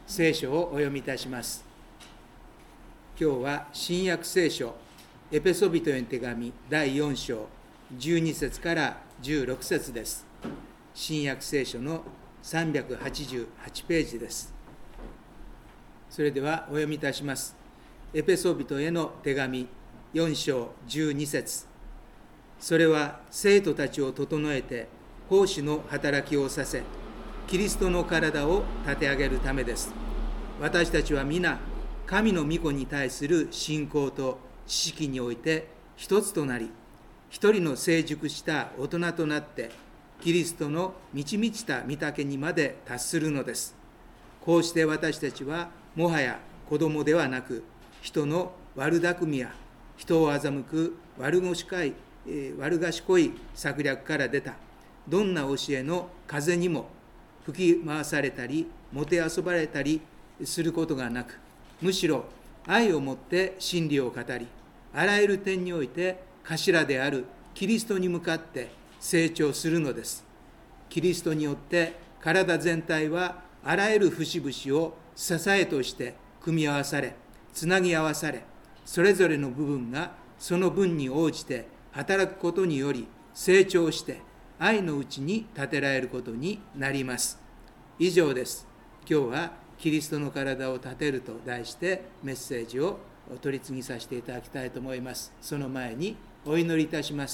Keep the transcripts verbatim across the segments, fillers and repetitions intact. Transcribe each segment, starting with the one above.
聖書をお読みいたします。今日は新約聖書エペソビトへの手紙だいよん章じゅうに節からじゅうろく節です。新約聖書のさんびゃくはちじゅうはちページです。それではお読みいたします。エペソビトへの手紙よん章じゅうに節。それは生徒たちを整えて奉仕の働きをさせ、キリストの体を立て上げるためです。私たちは皆神の御子に対する信仰と知識において一つとなり、一人の成熟した大人となってキリストの満ち満ちた御岳にまで達するのです。こうして私たちはもはや子供ではなく、人の悪巧みや人を欺く悪賢い、えー、悪賢い策略から出たどんな教えの風にも吹き回されたりもてあそばれたりすることがなく、むしろ愛をもって真理を語り、あらゆる点において頭であるキリストに向かって成長するのです。キリストによって体全体はあらゆる節々を支えとして組み合わされ、つなぎ合わされ、それぞれの部分がその分に応じて働くことにより成長して愛のうちに立てられることになります。以上です。今日はキリストの体を立てると題してメッセージを取り次ぎさせていただきたいと思います。その前にお祈りいたします。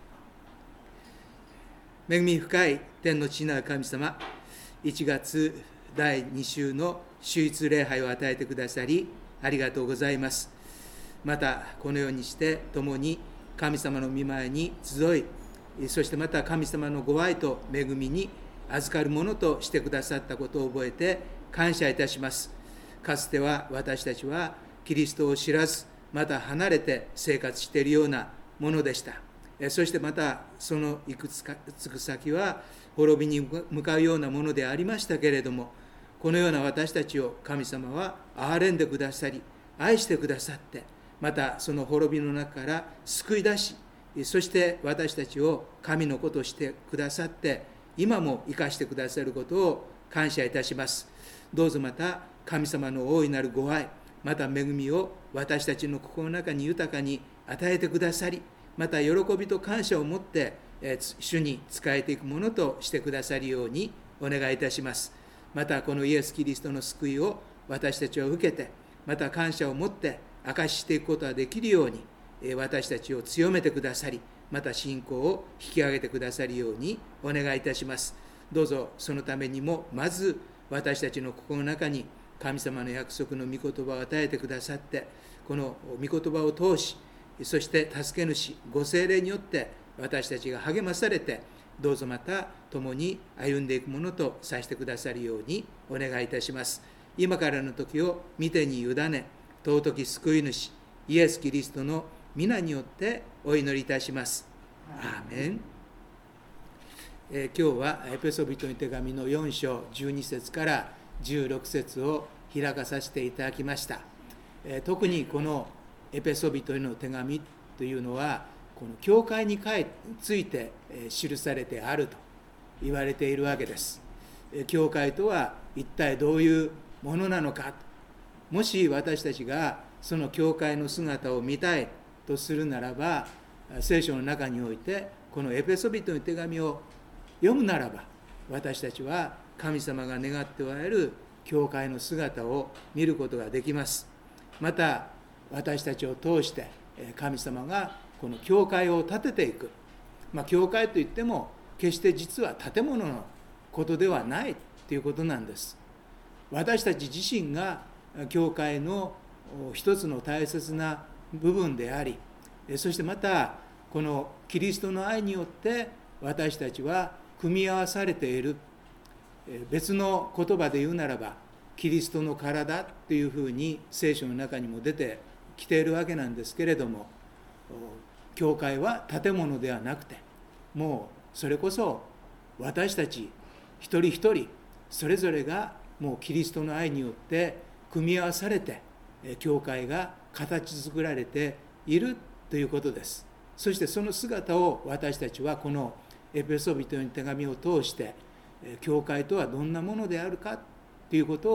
恵み深い天の父なる神様、いちがつだいに週の主日礼拝を与えてくださりありがとうございます。またこのようにして共に神様の御前に集い、そしてまた神様のご愛と恵みに預かるものとしてくださったことを覚えて感謝いたします。かつては私たちはキリストを知らず、また離れて生活しているようなものでした。そしてまたその行くつく先は滅びに向かうようなものでありましたけれども、このような私たちを神様は憐れんでくださり、愛してくださって、またその滅びの中から救い出し、そして私たちを神の子としてくださって、今も生かしてくださることを感謝いたします。どうぞまた神様の大いなるご愛、また恵みを私たちの心の中に豊かに与えてくださり、また喜びと感謝を持って主に仕えていくものとしてくださるようにお願いいたします。またこのイエス・キリストの救いを私たちは受けて、また感謝を持って証ししていくことができるように、私たちを強めてくださり、また信仰を引き上げてくださるようにお願いいたします。どうぞそのためにもまず私たちの心の中に神様の約束の御言葉を与えてくださって、この御言葉を通し、そして助け主ご聖霊によって私たちが励まされて、どうぞまた共に歩んでいくものとさせてくださるようにお願いいたします。今からの時を御手に委ね、尊き救い主イエス・キリストの皆によってお祈りいたします。アーメン。えー、今日はエペソビトの手紙のよん章じゅうに節からじゅうろく節を開かさせていただきました。えー、特にこのエペソビトへの手紙というのは、この教会について記されてあると言われているわけです。教会とは一体どういうものなのか。もし私たちがその教会の姿を見たいとするならば、聖書の中においてこのエペソビトの手紙を読むならば、私たちは神様が願っておられる教会の姿を見ることができます。また私たちを通して神様がこの教会を建てていく、まあ、教会といっても決して実は建物のことではないということなんです。私たち自身が教会の一つの大切な部分であり、そしてまたこのキリストの愛によって私たちは組み合わされている。別の言葉で言うならばキリストの体というふうに聖書の中にも出てきているわけなんですけれども、教会は建物ではなくて、もうそれこそ私たち一人一人それぞれがもうキリストの愛によって組み合わされて教会が形作られているということです。そしてその姿を私たちはこのエペソビトの手紙を通して、教会とはどんなものであるかということを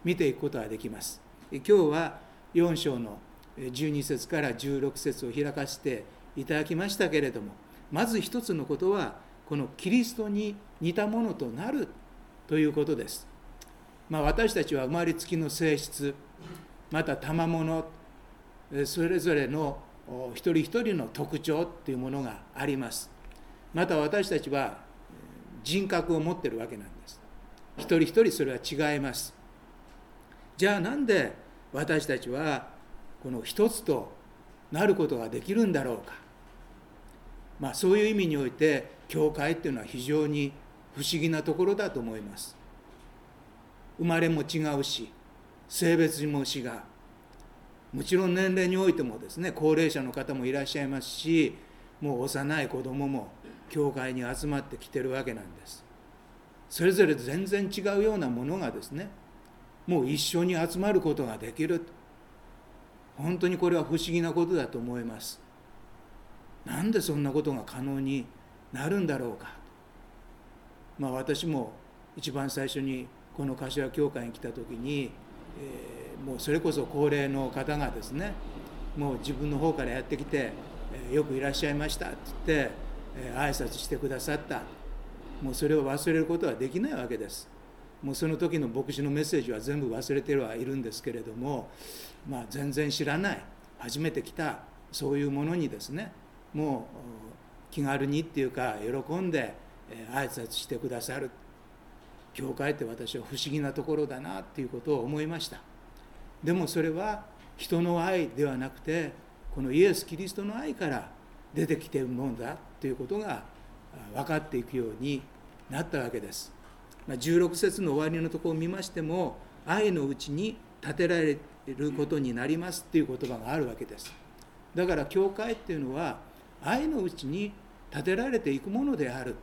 見ていくことができます。今日はよん章のじゅうに節からじゅうろく節を開かせていただきましたけれども、まず一つのことはこのキリストに似たものとなるということです。まあ、私たちは生まれつきの性質、また賜物、それぞれの一人一人の特徴というものがあります。また私たちは人格を持っているわけなんです。一人一人それは違います。じゃあなんで私たちはこの一つとなることができるんだろうか。まあそういう意味において教会っていうのは非常に不思議なところだと思います。生まれも違うし、性別も違う。もちろん年齢においてもですね、高齢者の方もいらっしゃいますし、もう幼い子供も教会に集まってきてるわけなんです。それぞれ全然違うようなものがですね、もう一緒に集まることができる。本当にこれは不思議なことだと思います。なんでそんなことが可能になるんだろうか。まあ私も一番最初にこの柏教会に来た時に、えー、もうそれこそ高齢の方がですね、もう自分の方からやってきて、えー、よくいらっしゃいましたって言って、えー、挨拶してくださった。もうそれを忘れることはできないわけです。もうその時の牧師のメッセージは全部忘れてはいるんですけれども、まあ、全然知らない、初めて来たそういうものにですね、もう気軽にっていうか喜んで挨拶してくださる。教会って私は不思議なところだなっていうことを思いました。でもそれは人の愛ではなくて、このイエス・キリストの愛から出てきているものだということが分かっていくようになったわけです。じゅうろく節の終わりのところを見ましても、愛のうちに立てられることになりますっていう言葉があるわけです。だから教会っていうのは愛のうちに立てられていくものである。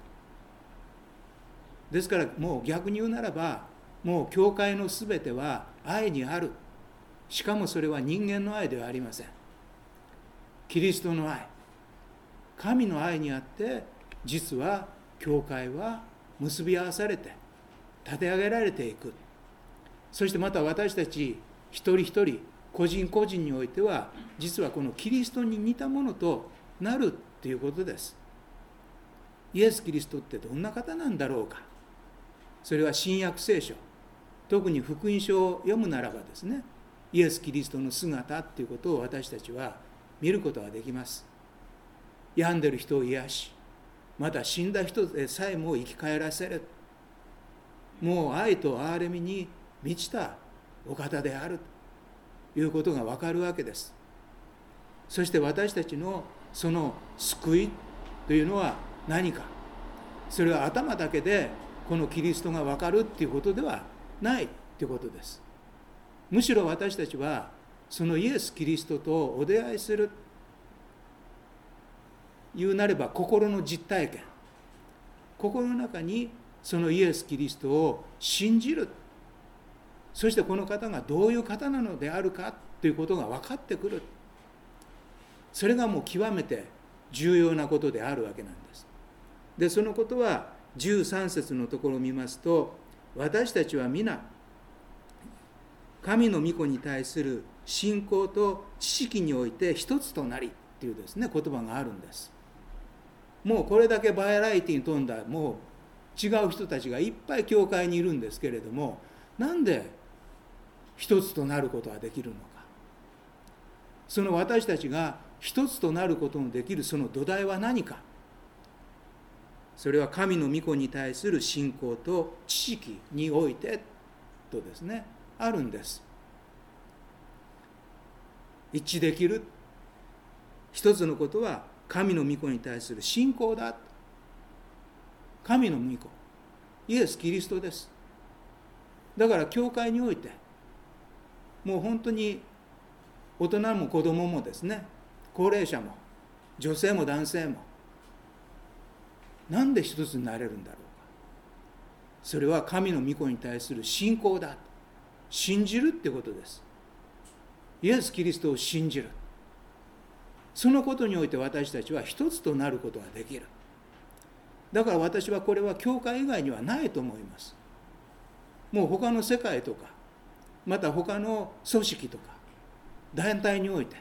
ですからもう逆に言うならば、もう教会のすべては愛にある。しかもそれは人間の愛ではありません。キリストの愛、神の愛にあって、実は教会は結び合わされて立て上げられていく。そしてまた私たち一人一人個人個人においては、実はこのキリストに似たものとなるということです。イエス・キリストってどんな方なんだろうか。それは新約聖書、特に福音書を読むならばですね、イエス・キリストの姿ということを私たちは見ることができます。病んでる人を癒し、また死んだ人でさえも生き返らせる。もう愛と憐れみに満ちたお方であるということが分かるわけです。そして私たちのその救いというのは何か。それは頭だけでこのキリストが分かるっていうことではないっていうことです。むしろ私たちはそのイエス・キリストとお出会いする、言うなれば心の実体験、心の中にそのイエス・キリストを信じる、そしてこの方がどういう方なのであるかということが分かってくる。それがもう極めて重要なことであるわけなんです。でそのことはじゅうさん節のところを見ますと、私たちは皆神の御子に対する信仰と知識において一つとなりっていうですね言葉があるんです。もうこれだけバラエティに富んだもう違う人たちがいっぱい教会にいるんですけれども、なんで一つとなることができるのか。その私たちが一つとなることのできるその土台は何か。それは神の御子に対する信仰と知識においてとですねあるんです。一致できる一つのことは神の御子に対する信仰だ。神の御子イエス・キリストです。だから教会においてもう本当に大人も子供もですね、高齢者も女性も男性もなんで一つになれるんだろうか。それは神の御子に対する信仰だ。信じるってことです。イエス・キリストを信じる。そのことにおいて私たちは一つとなることができる。だから私はこれは教会以外にはないと思います。もう他の世界とかまた他の組織とか団体において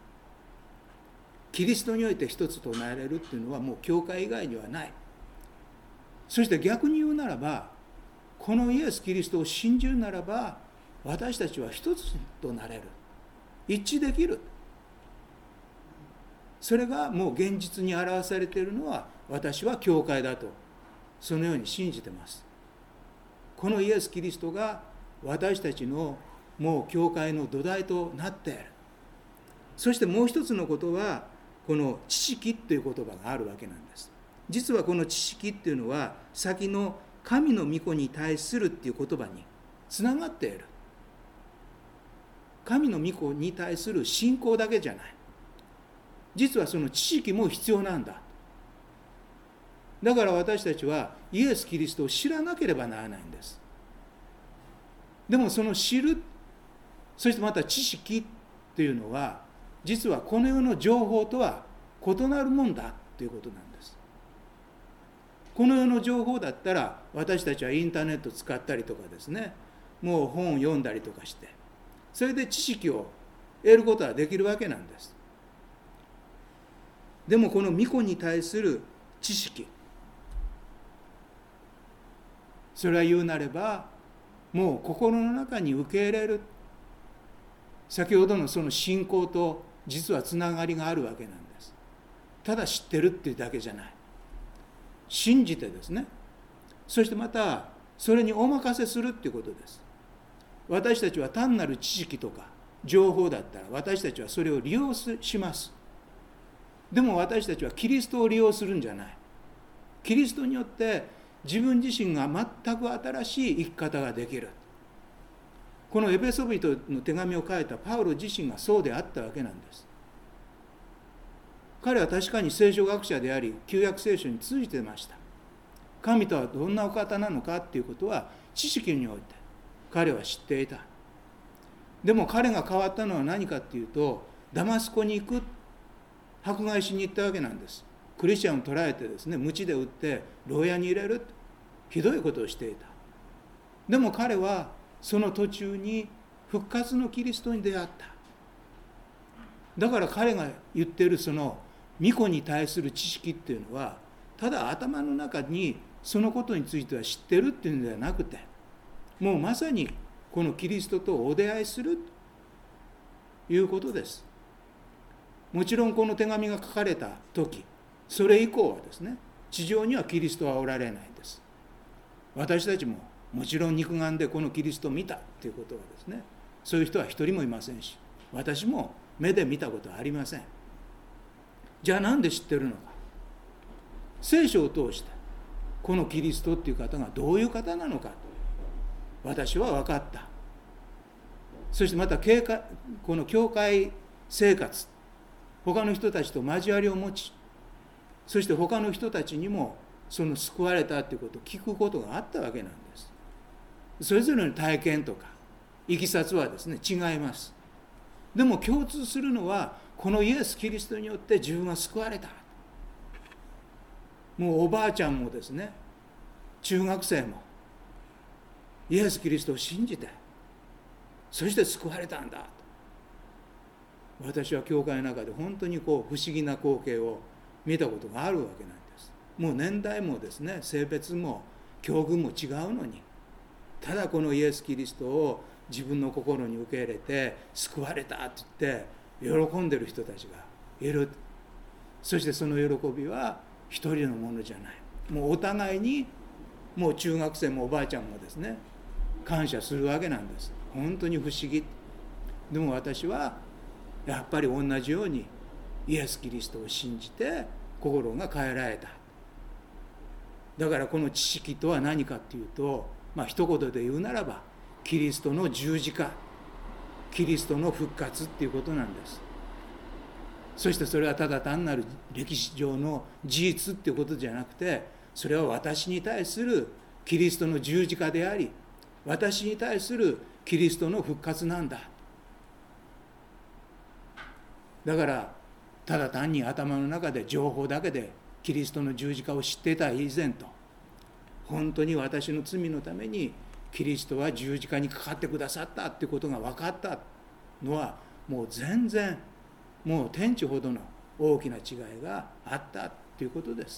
キリストにおいて一つとなれるっていうのはもう教会以外にはない。そして逆に言うならば、このイエス・キリストを信じるならば、私たちは一つとなれる、一致できる。それがもう現実に表されているのは、私は教会だとそのように信じています。このイエス・キリストが私たちのもう教会の土台となっている。そしてもう一つのことは、この知識という言葉があるわけなんです。実はこの知識っていうのは、先の神の御子に対するっていう言葉につながっている。神の御子に対する信仰だけじゃない。実はその知識も必要なんだ。だから私たちはイエス・キリストを知らなければならないんです。でもその知る、そしてまた知識というのは、実はこの世の情報とは異なるもんだということなんです。この世の情報だったら、私たちはインターネットを使ったりとかですね、もう本を読んだりとかして、それで知識を得ることはできるわけなんです。でもこの御子に対する知識、それは言うなれば、もう心の中に受け入れる。先ほどのその信仰と実はつながりがあるわけなんです。ただ知ってるっていうだけじゃない。信じてですね、そしてまたそれにお任せするっていうことです。私たちは単なる知識とか情報だったら、私たちはそれを利用します。でも私たちはキリストを利用するんじゃない。キリストによって自分自身が全く新しい生き方ができる。このエペソビトの手紙を書いたパウロ自身がそうであったわけなんです。彼は確かに聖書学者であり、旧約聖書に通じてました。神とはどんなお方なのかっていうことは知識において彼は知っていた。でも彼が変わったのは何かっていうと、ダマスコに行く、迫害しに行ったわけなんです。クリスチャンを捕らえてですね、鞭で打って牢屋に入れる、ひどいことをしていた。でも彼はその途中に復活のキリストに出会った。だから彼が言っているその御子に対する知識っていうのは、ただ頭の中にそのことについては知ってるっていうのではなくて、もうまさにこのキリストとお出会いするということです。もちろんこの手紙が書かれた時、それ以降はですね、地上にはキリストはおられないです。私たちももちろん肉眼でこのキリストを見たということはですね、そういう人は一人もいませんし、私も目で見たことはありません。じゃあなんで知ってるのか。聖書を通してこのキリストっていう方がどういう方なのか、私は分かった。そしてまたこの教会生活、他の人たちと交わりを持ち、そして他の人たちにもその救われたということを聞くことがあったわけなんです。それぞれの体験とかいきさつはですね、違います。でも共通するのは、このイエス・キリストによって自分は救われた。もうおばあちゃんもですね、中学生もイエス・キリストを信じて、そして救われたんだと。私は教会の中で本当にこう不思議な光景を見たことがあるわけなんです。もう年代もですね、性別も境遇も違うのに、ただこのイエス・キリストを自分の心に受け入れて救われたって言って喜んでる人たちがいる。そしてその喜びは一人のものじゃない。もうお互いに、もう中学生もおばあちゃんもですね、感謝するわけなんです。本当に不思議。でも私はやっぱり同じようにイエス・キリストを信じて心が変えられた。だからこの知識とは何かっていうと、まあ一言で言うならば、キリストの十字架、キリストの復活っていうことなんです。そしてそれはただ単なる歴史上の事実っていうことじゃなくて、それは私に対するキリストの十字架であり、私に対するキリストの復活なんだ。だからただ単に頭の中で情報だけでキリストの十字架を知っていた以前と、本当に私の罪のためにキリストは十字架にかかってくださったっていうことが分かったのは、もう全然もう天地ほどの大きな違いがあったということです。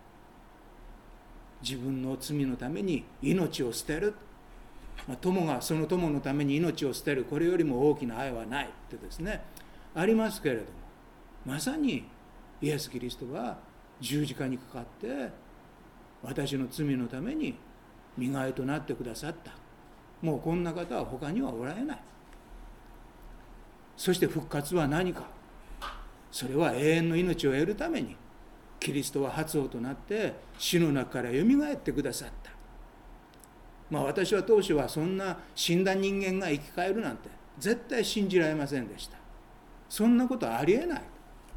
自分の罪のために命を捨てる、まあ、友がその友のために命を捨てる、これよりも大きな愛はないってですね、ありますけれども、まさにイエス・キリストは十字架にかかって私の罪のために身代わりとなってくださった。もうこんな方は他にはおられない。そして復活は何か、それは永遠の命を得るためにキリストは初王となって死の中からよみがえってくださった。まあ私は当初はそんな死んだ人間が生き返るなんて絶対信じられませんでした。そんなことはありえない。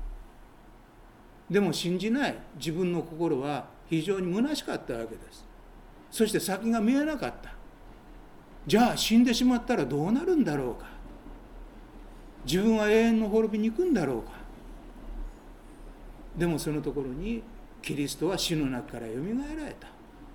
でも信じない自分の心は非常に虚しかったわけです。そして先が見えなかった。じゃあ死んでしまったらどうなるんだろうか。自分は永遠の滅びに行くんだろうか。でもそのところにキリストは死の中からよみがえられた。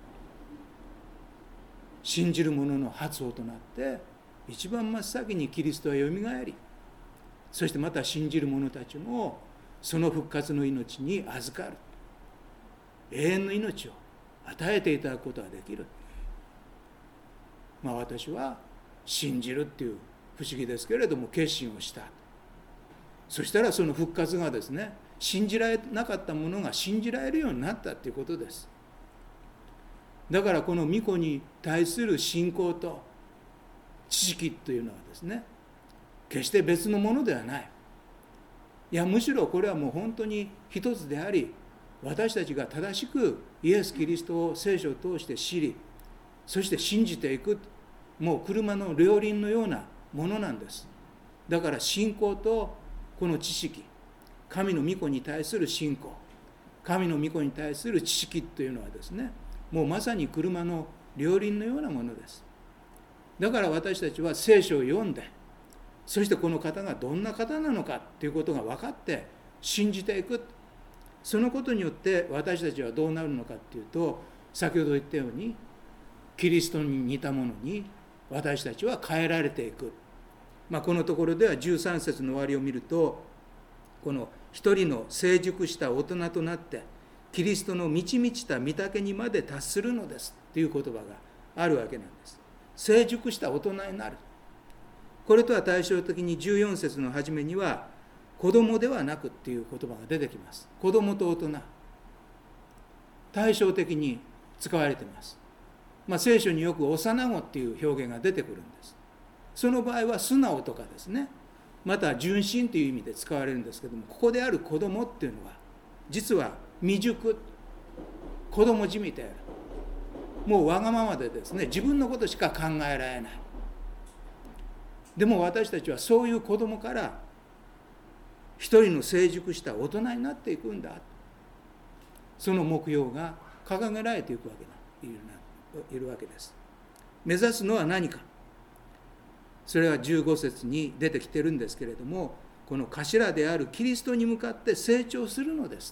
信じる者の初王となって一番真っ先にキリストはよみがえり、そしてまた信じる者たちもその復活の命に預かる、永遠の命を与えていただくことができる。まあ私は信じるっていう不思議ですけれども決心をした。そしたらその復活がですね、信じられなかったものが信じられるようになったということです。だからこの御子に対する信仰と知識というのはですね、決して別のものではない。いやむしろこれはもう本当に一つであり、私たちが正しくイエス・キリストを聖書を通して知り、そして信じていく、もう車の両輪のようなものなんです。だから信仰とこの知識、神の御子に対する信仰、神の御子に対する知識というのはですね、もうまさに車の両輪のようなものです。だから私たちは聖書を読んで、そしてこの方がどんな方なのかということが分かって信じていく。そのことによって私たちはどうなるのかというと、先ほど言ったようにキリストに似たものに私たちは変えられていく。まあ、このところではじゅうさん節の終わりを見ると、この一人の成熟した大人となってキリストの満ち満ちた御岳にまで達するのですという言葉があるわけなんです。成熟した大人になる。これとは対照的にじゅうよん節の初めには子供ではなくっていう言葉が出てきます。子供と大人、対照的に使われています。まあ、聖書によく幼子っていう表現が出てくるんです。その場合は素直とかですね、また純真という意味で使われるんですけども、ここである子供っていうのは実は未熟、子供じみている、もうわがままでですね、自分のことしか考えられない。でも私たちはそういう子供から一人の成熟した大人になっていくんだ、その目標が掲げられていくわけだいるわけです。目指すのは何か、それはじゅうご節に出てきてるんですけれども、この頭であるキリストに向かって成長するのです。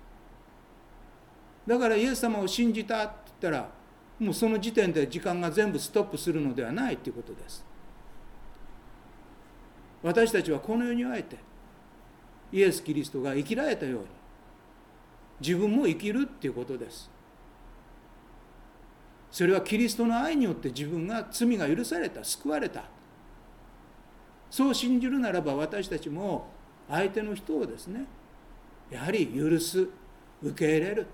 だからイエス様を信じたって言ったら、もうその時点で時間が全部ストップするのではないということです。私たちはこの世にあえてイエス・キリストが生きられたように自分も生きるっていうことです。それはキリストの愛によって自分が罪が許された、救われた、そう信じるならば、私たちも相手の人をですね、やはり許す、受け入れる、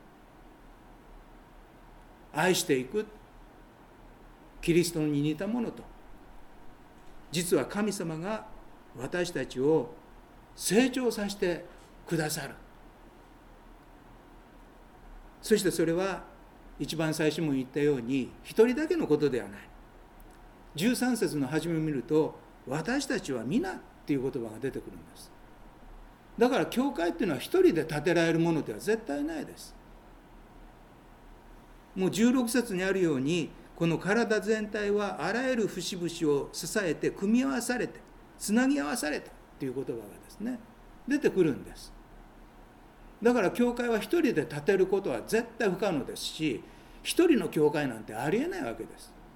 愛していく、キリストに似たものと、実は神様が私たちを成長させてくださる。そしてそれは一番最初も言ったように一人だけのことではない。じゅうさん節の初めを見ると、私たちは皆っていう言葉が出てくるんです。だから教会っていうのは一人で建てられるものでは絶対ないです。もうじゅうろく節にあるように、この体全体はあらゆる節々を支えて組み合わされてつなぎ合わされたという言葉がですね出てくるんです。だから教会は一人で建てることは絶対不可能ですし、一人の教会なんてありえないわけです。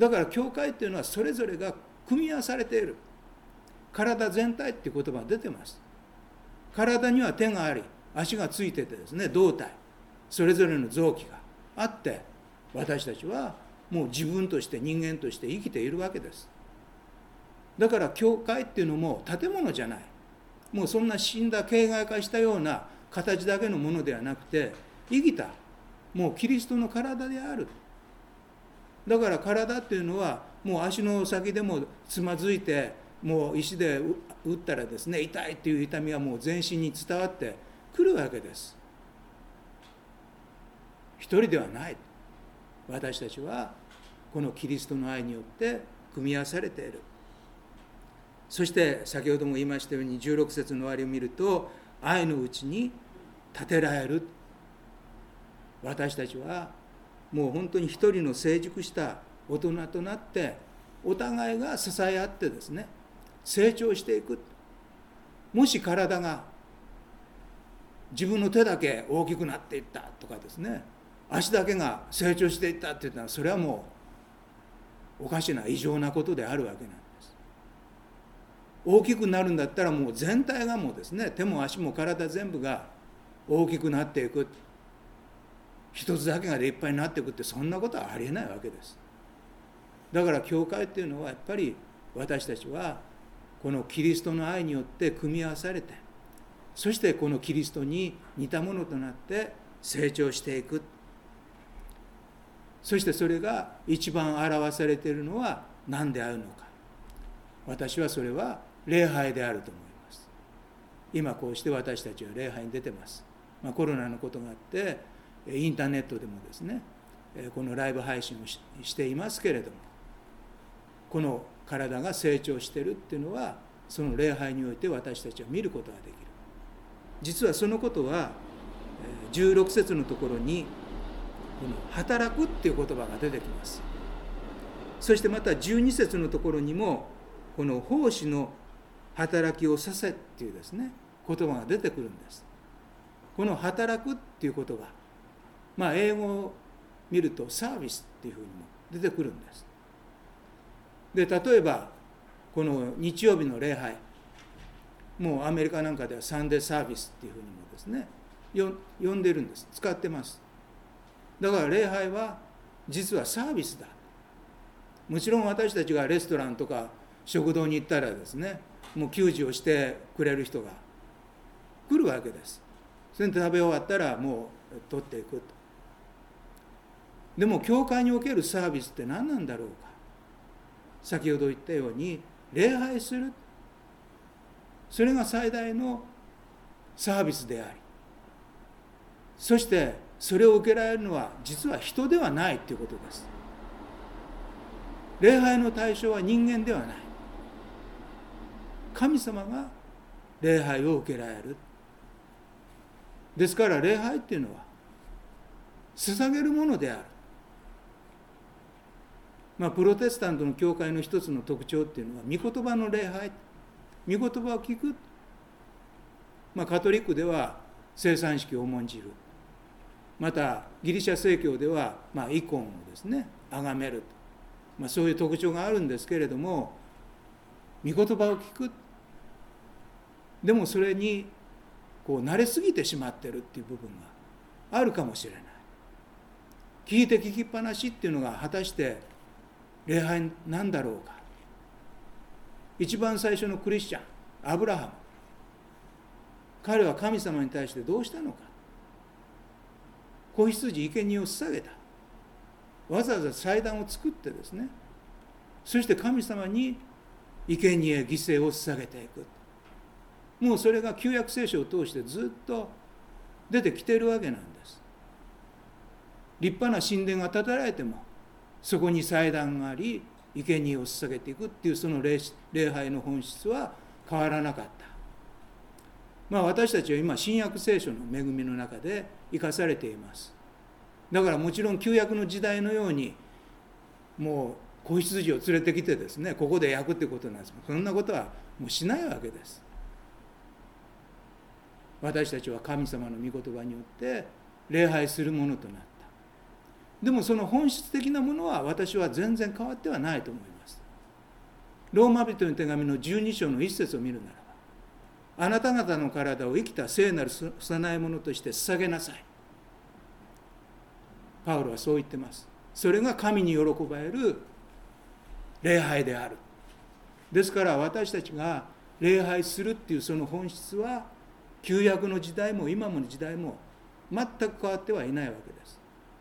だから教会っていうのはそれぞれが組み合わされている。体全体っていう言葉が出てます。体には手があり、足がついててですね、胴体、それぞれの臓器があって、私たちはもう自分として人間として生きているわけです。だから教会っていうのも建物じゃない。もうそんな死んだ形骸化したような形だけのものではなくて、生きたもうキリストの体である。だから体っていうのはもう足の先でもつまずいて、もう石で打ったらですね、痛いっていう痛みはもう全身に伝わってくるわけです。一人ではない。私たちはこのキリストの愛によって組み合わされている。そして先ほども言いましたようにじゅうろく節の終わりを見ると、愛のうちに立てられる。私たちはもう本当に一人の成熟した大人となって、お互いが支え合ってですね、成長していく。もし体が自分の手だけ大きくなっていったとかですね、足だけが成長していったって言ったら、それはもうおかしな異常なことであるわけなんです。大きくなるんだったらもう全体がもうですね、手も足も体全部が大きくなっていく。一つだけが立派になっていくって、そんなことはありえないわけです。だから教会っていうのはやっぱり私たちはこのキリストの愛によって組み合わされて、そしてこのキリストに似たものとなって成長していく。そしてそれが一番表されているのは何であるのか。私はそれは礼拝であると思います。今こうして私たちは礼拝に出てます。まあ、コロナのことがあってインターネットでもですね、このライブ配信を し, していますけれども、この体が成長しているっていうのは、その礼拝において私たちは見ることができる。実はそのことはじゅうろく節のところにこの働くっていう言葉が出てきます。そしてまたじゅうに節のところにもこの奉仕の働きをさせっていうですね、言葉が出てくるんです。この働くっていう言葉、まあ英語を見るとサービスっていうふうにも出てくるんです。で、例えばこの日曜日の礼拝、もうアメリカなんかではサンデーサービスっていうふうにもですね、呼んでるんです。使ってます。だから礼拝は実はサービスだ。もちろん私たちがレストランとか食堂に行ったらですね、もう給仕をしてくれる人が来るわけです。それで食べ終わったらもう取っていくと。でも教会におけるサービスって何なんだろうか。先ほど言ったように礼拝する、それが最大のサービスであり、そしてそれを受けられるのは実は人ではないということです。礼拝の対象は人間ではない。神様が礼拝を受けられる。ですから礼拝っていうのは捧げるものである。まあ、プロテスタントの教会の一つの特徴っていうのは御言葉の礼拝、御言葉を聞く。まあ、カトリックでは聖餐式を重んじる。またギリシャ正教では、まあ、イコンをですね崇めると、まあ、そういう特徴があるんですけれども、御言葉を聞く。でもそれにこう慣れすぎてしまってるっていう部分があるかもしれない。聞いて聞きっぱなしっていうのが果たして礼拝なんだろうか。一番最初のクリスチャンアブラハム、彼は神様に対してどうしたのか。子羊生贄を捧げた。わざわざ祭壇を作ってですね、そして神様に生贄犠牲を捧げていく。もうそれが旧約聖書を通してずっと出てきているわけなんです。立派な神殿が建てられてもそこに祭壇があり生贄を捧げていくっていう、その 礼, 礼拝の本質は変わらなかった。まあ私たちは今新約聖書の恵みの中で生かされています。だからもちろん旧約の時代のようにもう子羊を連れてきてですね、ここで焼くってことなんです。そんなことはもうしないわけです。私たちは神様の御言葉によって礼拝するものとなった。 でもその本質的なものは私は全然変わってはないと思います。ローマ人の手紙のじゅうに章の一節を見るならば、あなた方の体を生きた聖なる供え物として捧げなさい。パウロはそう言ってます。それが神に喜ばれる礼拝である。ですから私たちが礼拝するっていうその本質は、旧約の時代も今の時代も全く変わってはいないわけです。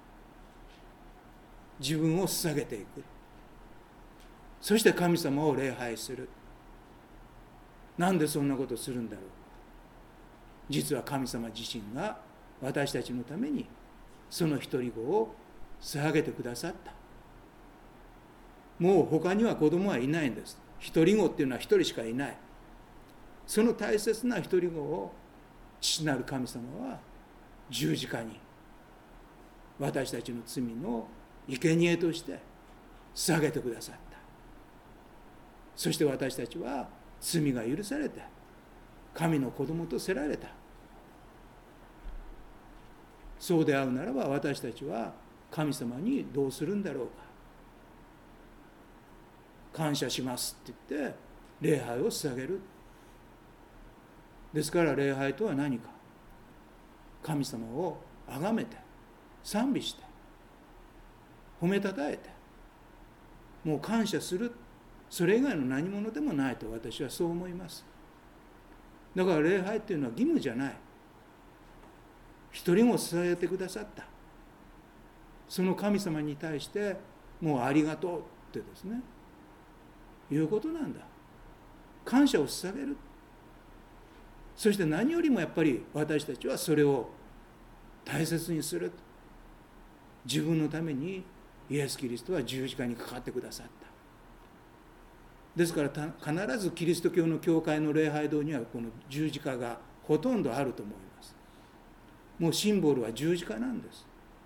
自分を捧げていく。そして神様を礼拝する。なんでそんなことをするんだろうか。実は神様自身が私たちのためにその一人子を捧げてくださった。もう他には子供はいないんです。一人子っていうのは一人しかいない。その大切な一人子を父なる神様は十字架に私たちの罪の生贄として捧げてくださった。そして私たちは罪が許されて神の子供とせられた。そうであうならば私たちは神様にどうするんだろうか。感謝しますって言って礼拝を捧げる。ですから礼拝とは何か。神様を崇めて賛美して褒めたたえてもう感謝する。それ以外の何者でもないと私はそう思います。だから礼拝っていうのは義務じゃない。一人も捧げてくださったその神様に対してもうありがとうってですねいうことなんだ。感謝を捧げる。そして何よりもやっぱり私たちはそれを大切にする。自分のためにイエス・キリストは十字架にかかってくださった。ですから必ずキリスト教の教会の礼拝堂にはこの十字架がほとんどあると思います。もうシンボルは十字架なんです。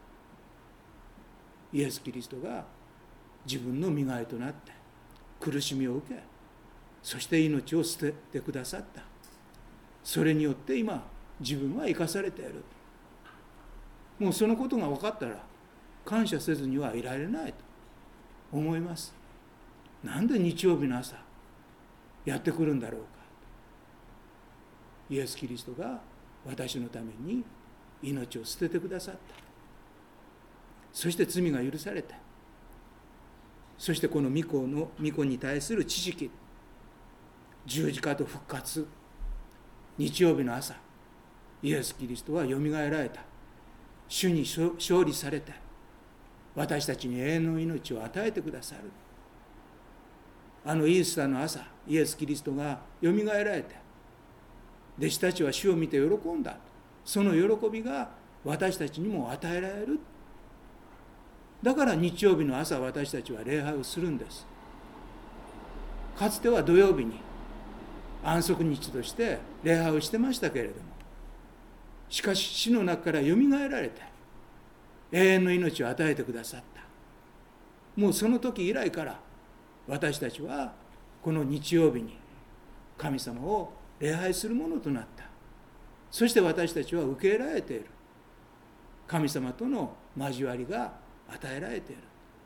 イエス・キリストが自分の身代わりとなって苦しみを受け、そして命を捨ててくださった。それによって今自分は生かされている。もうそのことが分かったら感謝せずにはいられないと思います。なんで日曜日の朝やってくるんだろうか。イエス・キリストが私のために命を捨ててくださった。そして罪が許されて、そしてこの御子の御子に対する知識、十字架と復活、日曜日の朝イエス・キリストはよみがえられた。主に勝利されて私たちに永遠の命を与えてくださる。あのイースターの朝イエス・キリストがよみがえられて弟子たちは主を見て喜んだ。その喜びが私たちにも与えられる。だから日曜日の朝私たちは礼拝をするんです。かつては土曜日に安息日として礼拝をしてましたけれども、しかし死の中からよみがえられて永遠の命を与えてくださった。もうその時以来から私たちはこの日曜日に神様を礼拝するものとなった。そして私たちは受け入れられている。神様との交わりが与えられている。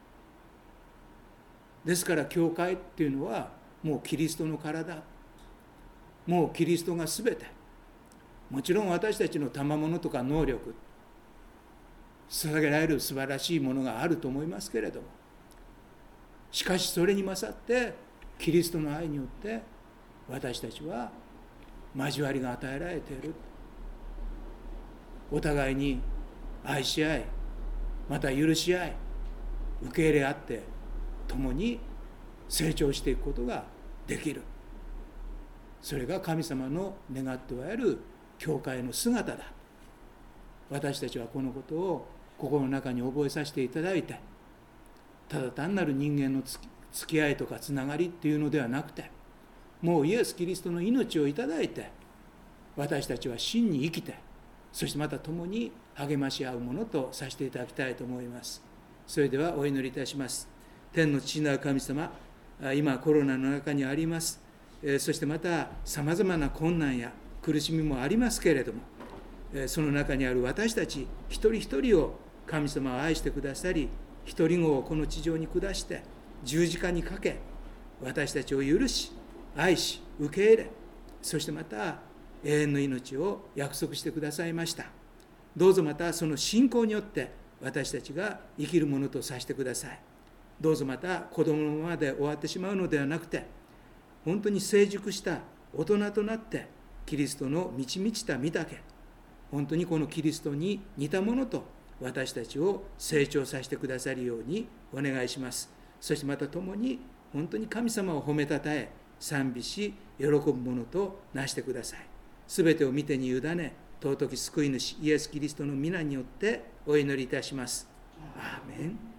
ですから教会っていうのはもうキリストの体、もうキリストがすべて。もちろん私たちの賜物とか能力、捧げられる素晴らしいものがあると思いますけれども、しかしそれに勝ってキリストの愛によって私たちは交わりが与えられている。お互いに愛し合い、また許し合い、受け入れ合って共に成長していくことができる。それが神様の願っておられる教会の姿だ。私たちはこのことを心の中に覚えさせていただいて、ただ単なる人間の付き合いとかつながりっていうのではなくて、もうイエス・キリストの命をいただいて、私たちは真に生きて、そしてまた共に励まし合うものとさせていただきたいと思います。それではお祈りいたします。天の父なる神様、今コロナの中にあります。そしてまたさまざまな困難や苦しみもありますけれども、その中にある私たち一人一人を神様を愛してくださり、一人子をこの地上に下して十字架にかけ、私たちを許し愛し受け入れ、そしてまた永遠の命を約束してくださいました。どうぞまたその信仰によって私たちが生きるものとさせてください。どうぞまた子供のままで終わってしまうのではなくて、本当に成熟した大人となってキリストの満ち満ちた御岳、本当にこのキリストに似たものと私たちを成長させてくださるようにお願いします。そしてまた共に本当に神様を褒めたたえ賛美し喜ぶものとなしてください。すべてを御手に委ね、尊き救い主イエス・キリストの皆によってお祈りいたします。アーメン。